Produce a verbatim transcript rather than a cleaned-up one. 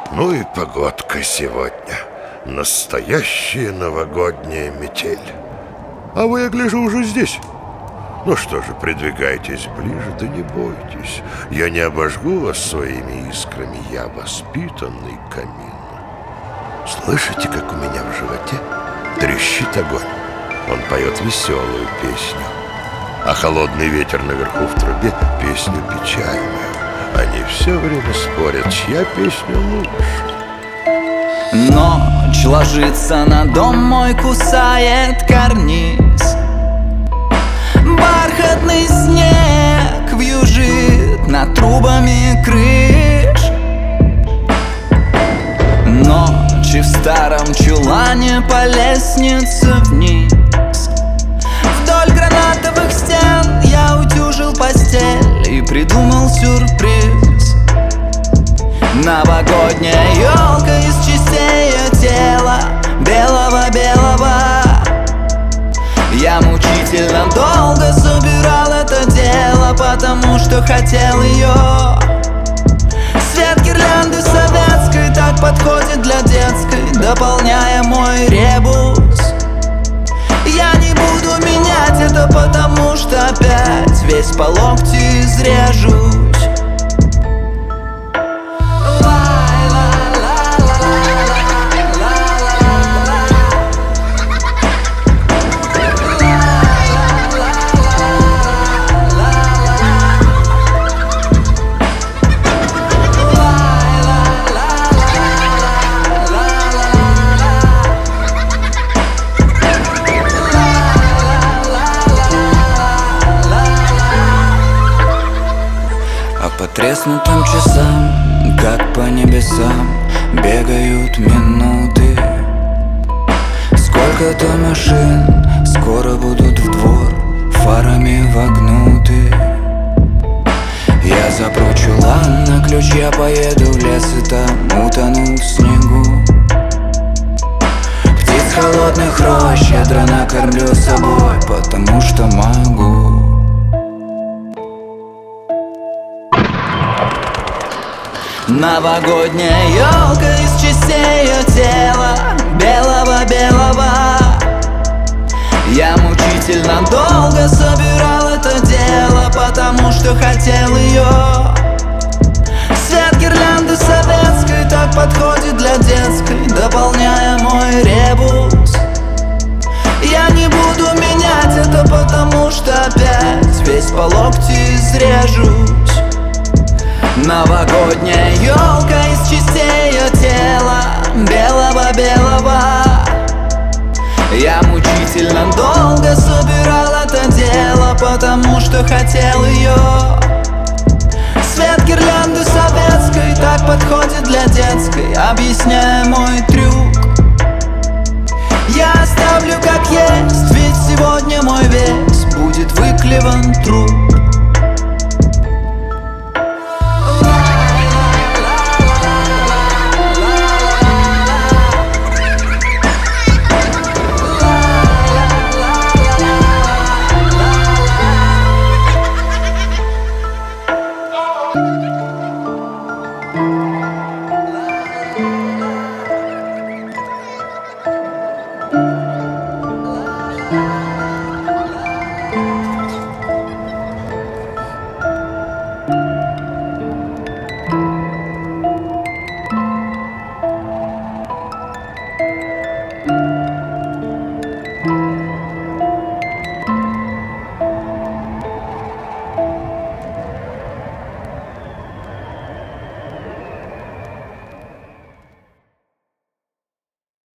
Ну и погодка сегодня. Настоящая новогодняя метель. А вы, я гляжу, уже здесь. Ну что же, придвигайтесь ближе, да не бойтесь. Я не обожгу вас своими искрами. Я воспитанный камин. Слышите, как у меня в животе трещит огонь? Он поет веселую песню. А холодный ветер наверху в трубе песню печальную. Они все время спорят, чья песня лучше. Ночь ложится на дом мой, кусает карниз. Бархатный снег вьюжит над трубами крыш. Ночи в старом чулане по лестнице вниз. Вдоль гранатовых стен я утюжил постель и придумал сюрприз. Новогодняя елка из частей ее тела, белого-белого. Я мучительно долго собирал это дело, потому что хотел ее. Свет гирлянды советской так подходит для детской, дополняя мой ребус. Я не буду менять это, потому что опять весь по локти изрежусь. По треснутым часам, как по небесам, бегают минуты. Сколько-то машин скоро будут в двор фарами вогнуты. Я запру чулан на ключ, я поеду в лес и там утону в снегу. Птиц холодных рощ щедро накормлю собой, потому что могу. Новогодняя елка из частей ее тела, белого-белого. Я мучительно долго собирал это дело, потому что хотел ее. Свет гирлянды советской так подходит для детской, дополняя мой ребус. Я не буду менять это, потому что опять весь по локти изрежусь. Новогодняя елка из частей ее тела, белого-белого. Я мучительно долго собирал это дело, потому что хотел ее. Свет гирлянды советской так подходит для детской, объясняя мой трюк. Я оставлю как есть, ведь сегодня мой весь будет выклеван труп.